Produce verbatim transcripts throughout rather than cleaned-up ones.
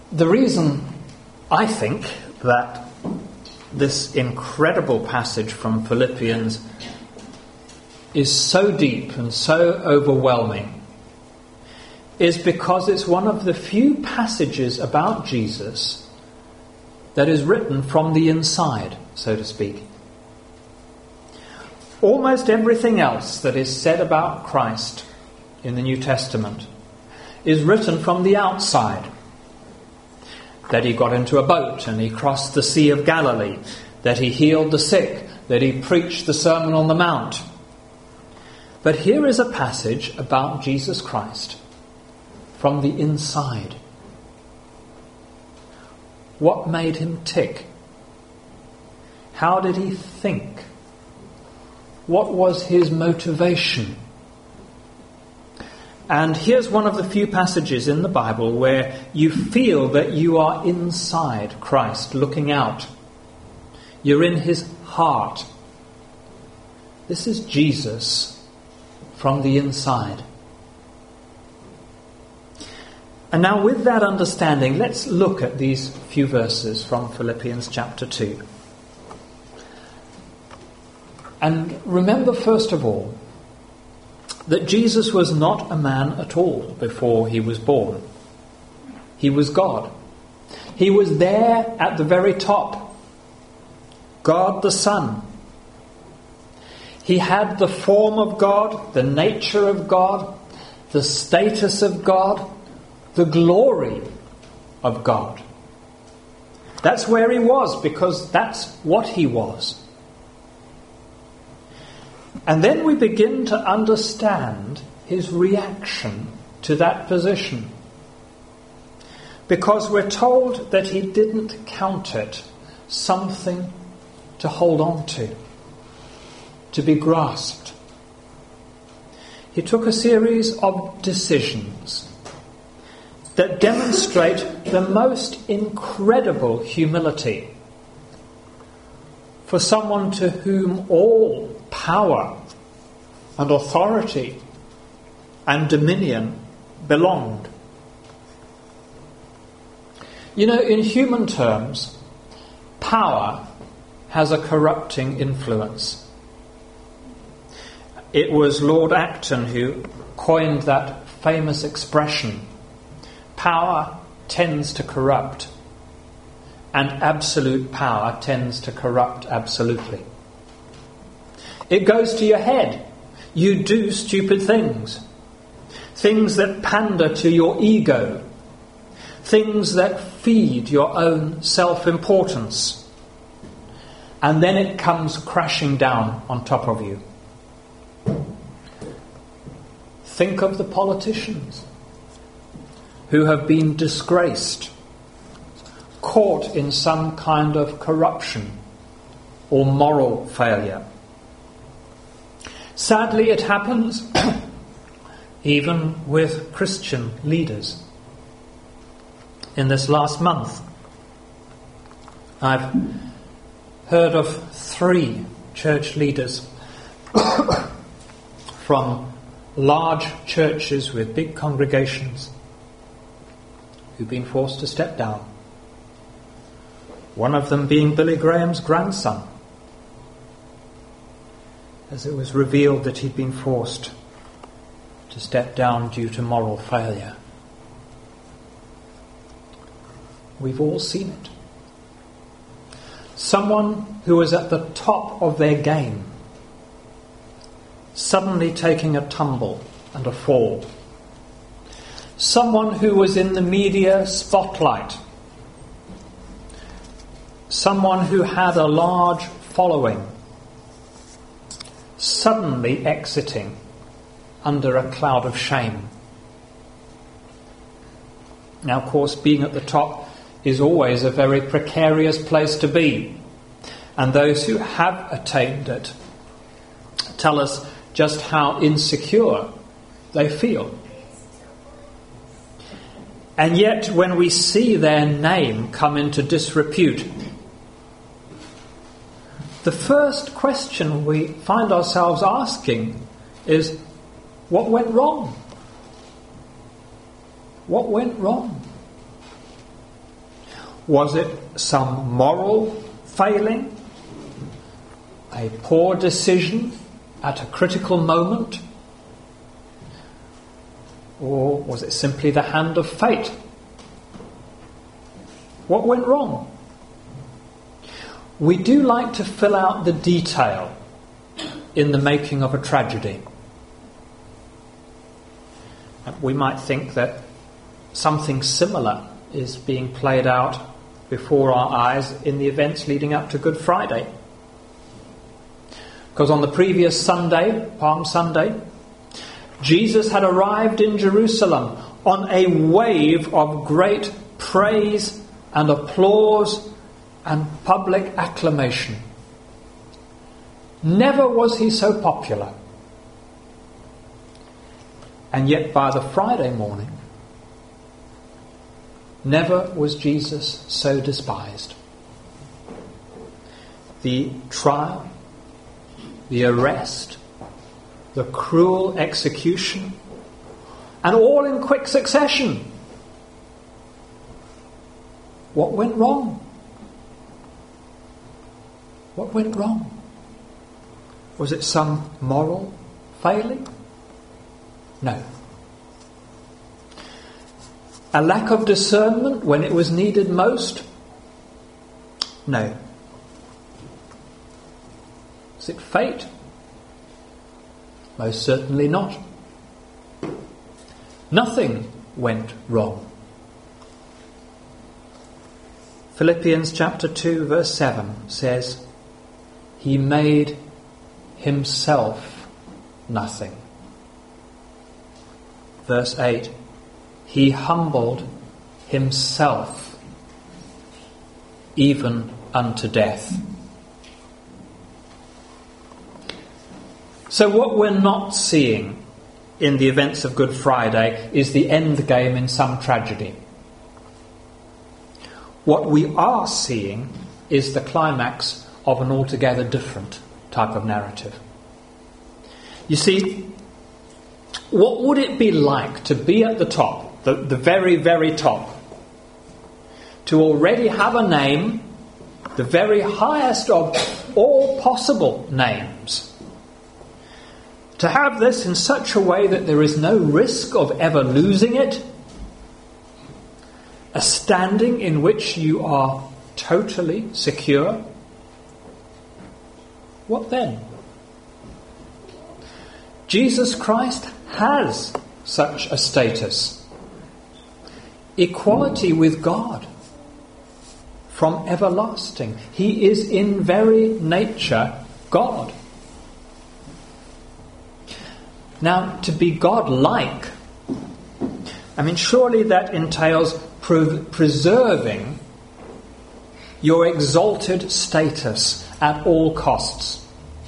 The reason I think that this incredible passage from Philippians is so deep and so overwhelming is because it's one of the few passages about Jesus that is written from the inside, so to speak. Almost everything else that is said about Christ in the New Testament is written from the outside. That he got into a boat and he crossed the Sea of Galilee, that he healed the sick, that he preached the Sermon on the Mount. But here is a passage about Jesus Christ from the inside. What made him tick? How did he think? What was his motivation? And here's one of the few passages in the Bible where you feel that you are inside Christ, looking out. You're in his heart. This is Jesus from the inside. And now with that understanding, let's look at these few verses from Philippians chapter two. And remember, first of all, that Jesus was not a man at all before he was born. He was God. He was there at the very top. God the Son. He had the form of God, the nature of God, the status of God, the glory of God. That's where he was, because that's what he was. And then we begin to understand his reaction to that position. Because we're told that he didn't count it something to hold on to, to be grasped. He took a series of decisions that demonstrate the most incredible humility for someone to whom all power and authority and dominion belonged. You know, in human terms, power has a corrupting influence. It was Lord Acton who coined that famous expression, power tends to corrupt, and absolute power tends to corrupt absolutely. It goes to your head. You do stupid things. Things that pander to your ego. Things that feed your own self-importance. And then it comes crashing down on top of you. Think of the politicians who have been disgraced, caught in some kind of corruption or moral failure. Sadly, it happens even with Christian leaders. In this last month, I've heard of three church leaders from large churches with big congregations who've been forced to step down. One of them being Billy Graham's grandson, as it was revealed that he'd been forced to step down due to moral failure. We've all seen it. Someone who was at the top of their game, suddenly taking a tumble and a fall. Someone who was in the media spotlight. Someone who had a large following, suddenly exiting under a cloud of shame. Now, of course, being at the top is always a very precarious place to be. And those who have attained it tell us just how insecure they feel. And yet, when we see their name come into disrepute, the first question we find ourselves asking is, what went wrong? What went wrong? Was it some moral failing? A poor decision at a critical moment? Or was it simply the hand of fate? What went wrong? We do like to fill out the detail in the making of a tragedy. We might think that something similar is being played out before our eyes in the events leading up to Good Friday. Because on the previous Sunday, Palm Sunday, Jesus had arrived in Jerusalem on a wave of great praise and applause and public acclamation. Never was he so popular. And yet by the Friday morning, never was Jesus so despised. The trial, the arrest, the cruel execution, and all in quick succession. What went wrong? What went wrong? Was it some moral failing? No. A lack of discernment when it was needed most? No. Was it fate? Most certainly not. Nothing went wrong. Philippians chapter two verse seven says, He made himself nothing. Verse eight, He humbled himself even unto death. So what we're not seeing in the events of Good Friday is the end game in some tragedy. What we are seeing is the climax of an altogether different type of narrative. You see, what would it be like to be at the top, the, the very, very top, to already have a name, the very highest of all possible names, to have this in such a way that there is no risk of ever losing it, a standing in which you are totally secure? What then? Jesus Christ has such a status. Equality with God from everlasting. He is in very nature God. Now, to be God-like, I mean, surely that entails pre- preserving your exalted status at all costs.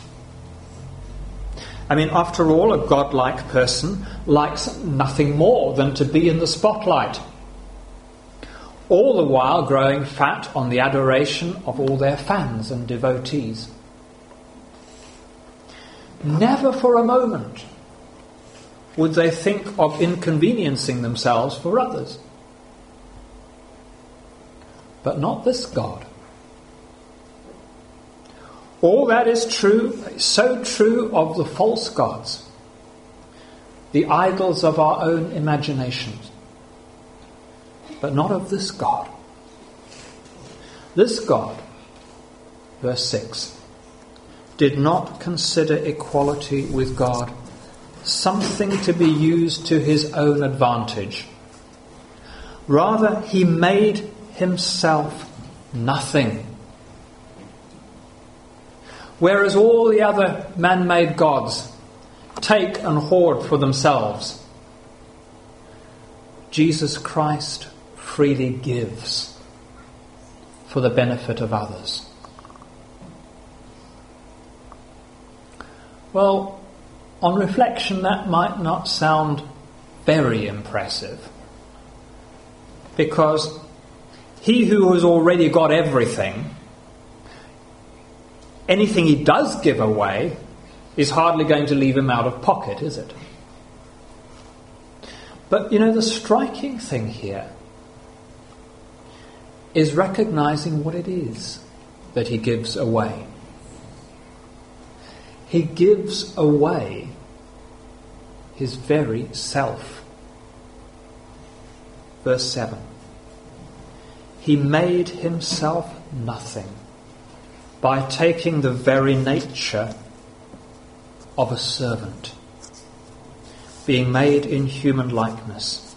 I mean, after all, a God-like person likes nothing more than to be in the spotlight, all the while growing fat on the adoration of all their fans and devotees. Never for a moment would they think of inconveniencing themselves for others. But not this God. All that is true, so true of the false gods, the idols of our own imaginations, but not of this God. This God, verse six, did not consider equality with God something to be used to his own advantage. Rather, he made himself nothing. Whereas all the other man-made gods take and hoard for themselves, Jesus Christ freely gives for the benefit of others. Well, on reflection, that might not sound very impressive, because he who has already got everything, anything he does give away is hardly going to leave him out of pocket, is it? But, you know, the striking thing here is recognizing what it is that he gives away. He gives away his very self. Verse seven. He made himself nothing by taking the very nature of a servant, being made in human likeness.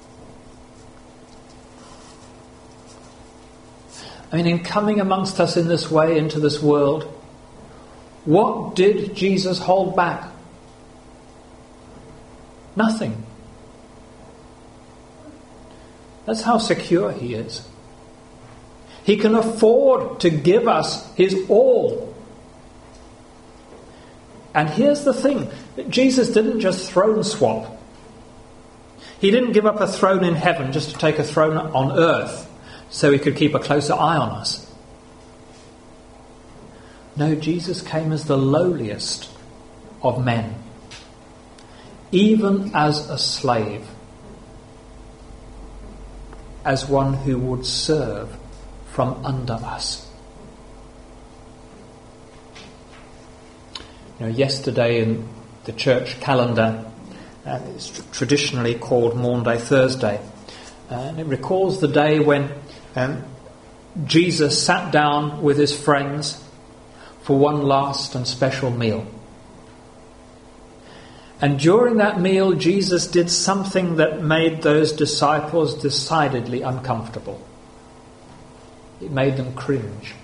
I mean, in coming amongst us in this way into this world, what did Jesus hold back? Nothing. That's how secure he is. He can afford to give us his all. And here's the thing. Jesus didn't just throne swap. He didn't give up a throne in heaven just to take a throne on earth so he could keep a closer eye on us. No, Jesus came as the lowliest of men, even as a slave, as one who would serve from under us. You know, yesterday in the church calendar, uh, it's tr- traditionally called Maundy Thursday, uh, and it recalls the day when um, Jesus sat down with his friends for one last and special meal. And during that meal, Jesus did something that made those disciples decidedly uncomfortable. It made them cringe.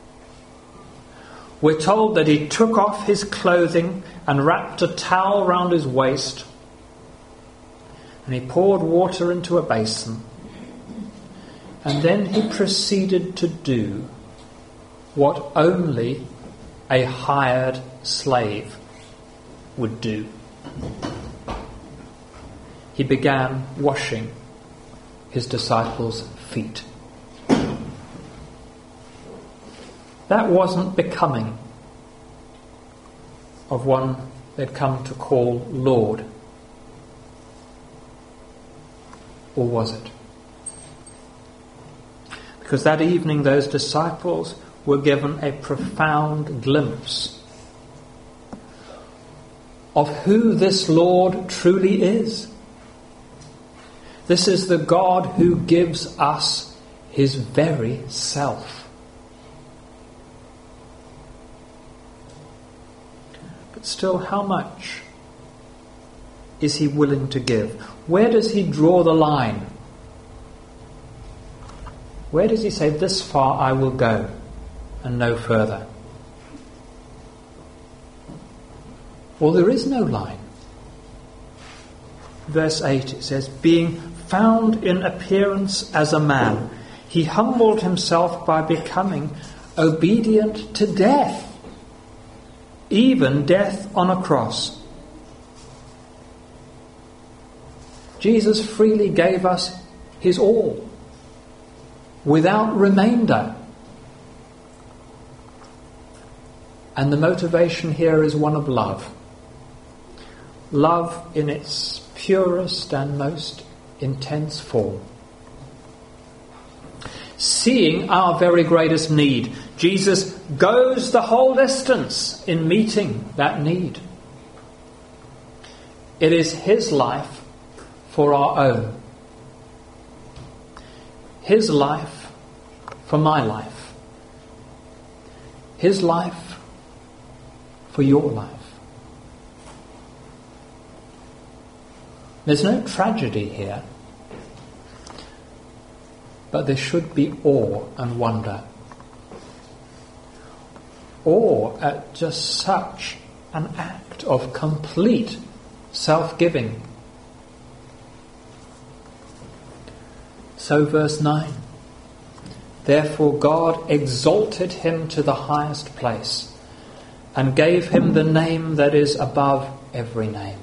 We're told that he took off his clothing and wrapped a towel round his waist, and he poured water into a basin, and then he proceeded to do what only a hired slave would do. He began washing his disciples' feet. That wasn't becoming of one they'd come to call Lord. Or was it? Because that evening those disciples were given a profound glimpse of who this Lord truly is. This is the God who gives us his very self. But still, how much is he willing to give? Where does he draw the line? Where does he say, this far I will go and no further? Well, there is no line. Verse eight, it says, being found in appearance as a man, he humbled himself by becoming obedient to death, even death on a cross. Jesus freely gave us his all, without remainder. And the motivation here is one of love. Love in its purest and most intense form. Seeing our very greatest need, Jesus goes the whole distance in meeting that need. It is his life for our own. His life for my life. His life for your life. There's no tragedy here, but there should be awe and wonder. Awe at just such an act of complete self-giving. So verse nine, therefore God exalted him to the highest place and gave him the name that is above every name.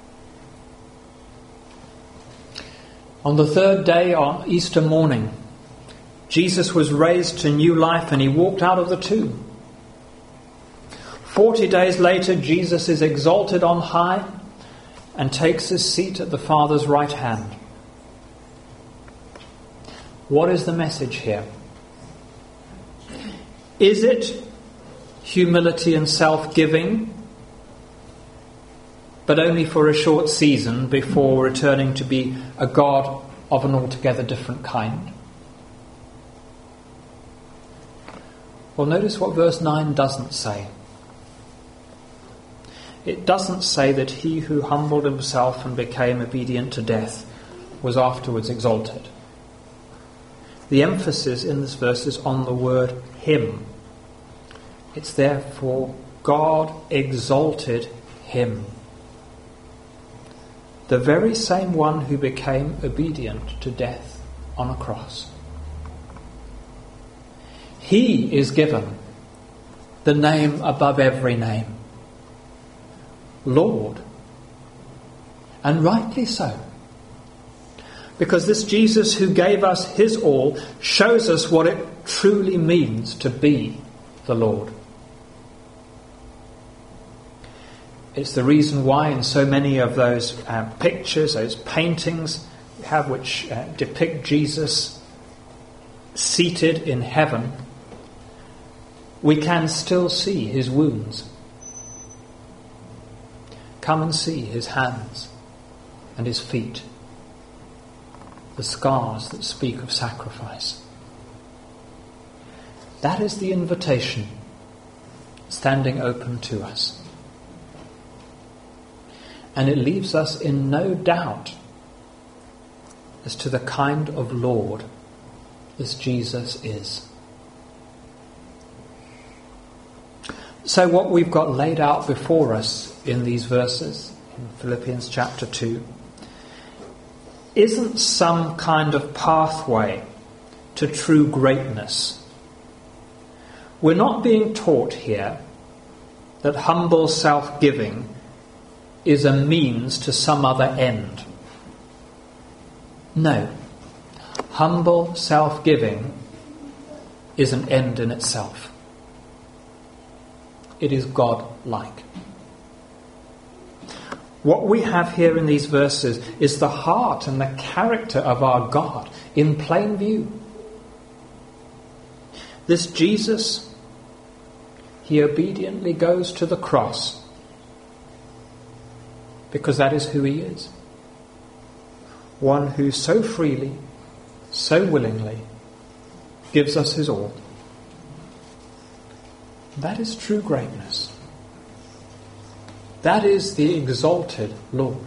On the third day, on Easter morning, Jesus was raised to new life and he walked out of the tomb. Forty days later, Jesus is exalted on high and takes his seat at the Father's right hand. What is the message here? Is it humility and self-giving, but only for a short season before returning to be a God of an altogether different kind? Well, notice what verse nine doesn't say. It doesn't say that he who humbled himself and became obedient to death was afterwards exalted. The emphasis in this verse is on the word him. It's therefore God exalted him. The very same one who became obedient to death on a cross. He is given the name above every name, Lord. And rightly so. Because this Jesus who gave us his all shows us what it truly means to be the Lord. It's the reason why in so many of those uh, pictures, those paintings we have which uh, depict Jesus seated in heaven, we can still see his wounds. Come and see his hands and his feet, the scars that speak of sacrifice. That is the invitation standing open to us. And it leaves us in no doubt as to the kind of Lord this Jesus is. So what we've got laid out before us in these verses, in Philippians chapter two, isn't some kind of pathway to true greatness. We're not being taught here that humble self-giving is a means to some other end. No. Humble self-giving is an end in itself. It is God-like. What we have here in these verses is the heart and the character of our God in plain view. This Jesus, he obediently goes to the cross because that is who he is. One who so freely, so willingly gives us his all. That is true greatness. That is the exalted Lord.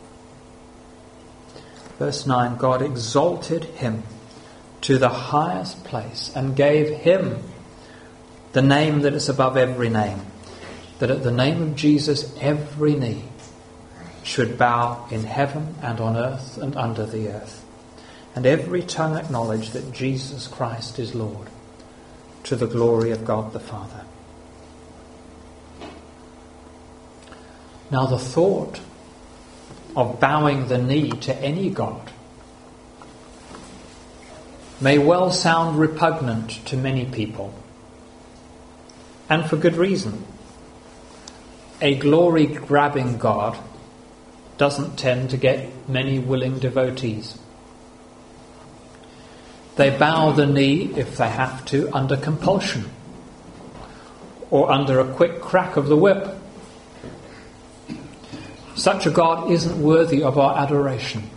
Verse nine, God exalted him to the highest place and gave him the name that is above every name, that at the name of Jesus every knee should bow in heaven and on earth and under the earth, and every tongue acknowledge that Jesus Christ is Lord, to the glory of God the Father. Now the thought of bowing the knee to any god may well sound repugnant to many people, and for good reason. A glory-grabbing god doesn't tend to get many willing devotees. They bow the knee, if they have to, under compulsion or under a quick crack of the whip. Such a God isn't worthy of our adoration.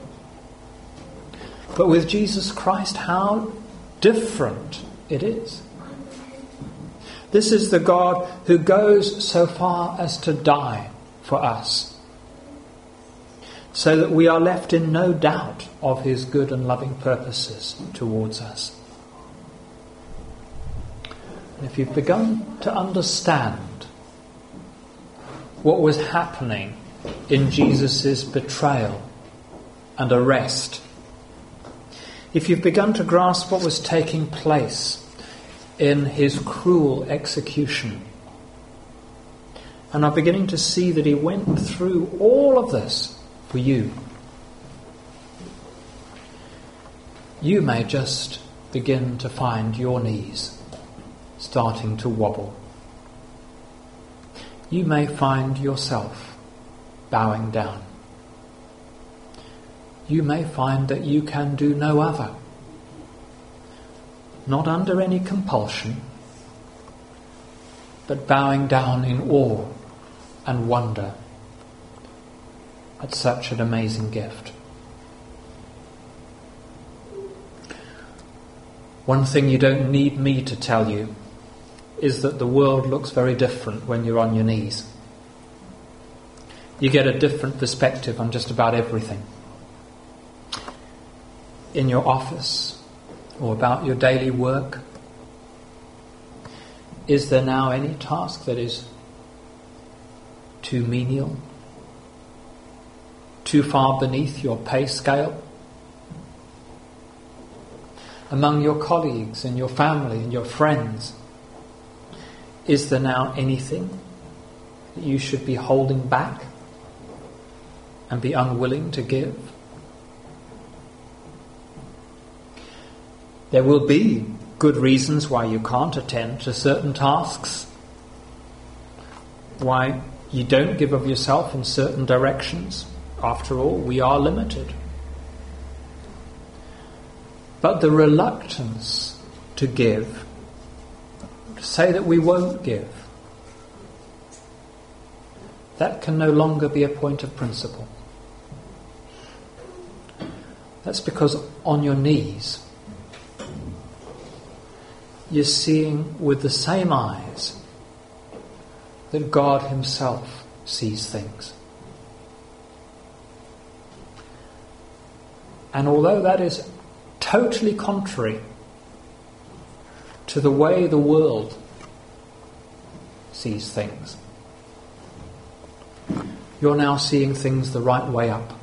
But with Jesus Christ, how different it is. This is the God who goes so far as to die for us, so that we are left in no doubt of his good and loving purposes towards us. And if you've begun to understand what was happening in Jesus' betrayal and arrest, if you've begun to grasp what was taking place in his cruel execution, and are beginning to see that he went through all of this for you, you may just begin to find your knees starting to wobble. You may find yourself bowing down. You may find that you can do no other not under any compulsion, but bowing down in awe and wonder at such an amazing gift. One thing you don't need me to tell you is that the world looks very different when you're on your knees. You get a different perspective on just about everything. In your office, or about your daily work, is there now any task that is too menial, too far beneath your pay scale? Among your colleagues and your family and your friends, is there now anything that you should be holding back and be unwilling to give? There will be good reasons why you can't attend to certain tasks, why you don't give of yourself in certain directions. After all, we are limited. But the reluctance to give, to say that we won't give, that can no longer be a point of principle. That's because on your knees, you're seeing with the same eyes that God Himself sees things. And although that is totally contrary to the way the world sees things, you're now seeing things the right way up.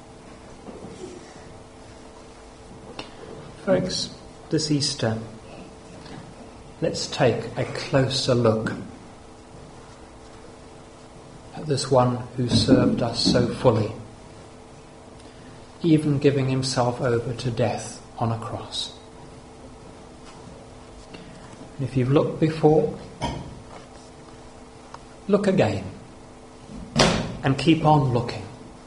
Folks, this Easter, let's take a closer look at this one who served us so fully, even giving Himself over to death on a cross. And if you've looked before, look again and keep on looking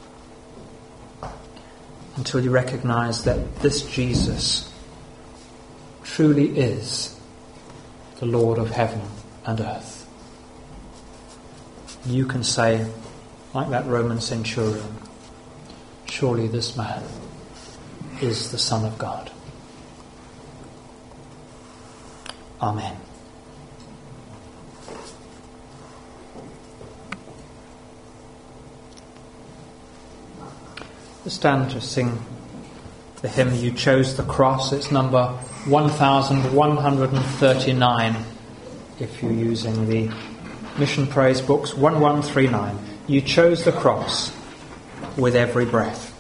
until you recognise that this Jesus truly is the Lord of heaven and earth. You can say, like that Roman centurion, surely this man is the Son of God. Amen. We stand to sing the hymn You Chose the Cross. It's number one thousand one hundred thirty-nine if you're using the Mission Praise Books, one one three nine. You chose the cross with every breath.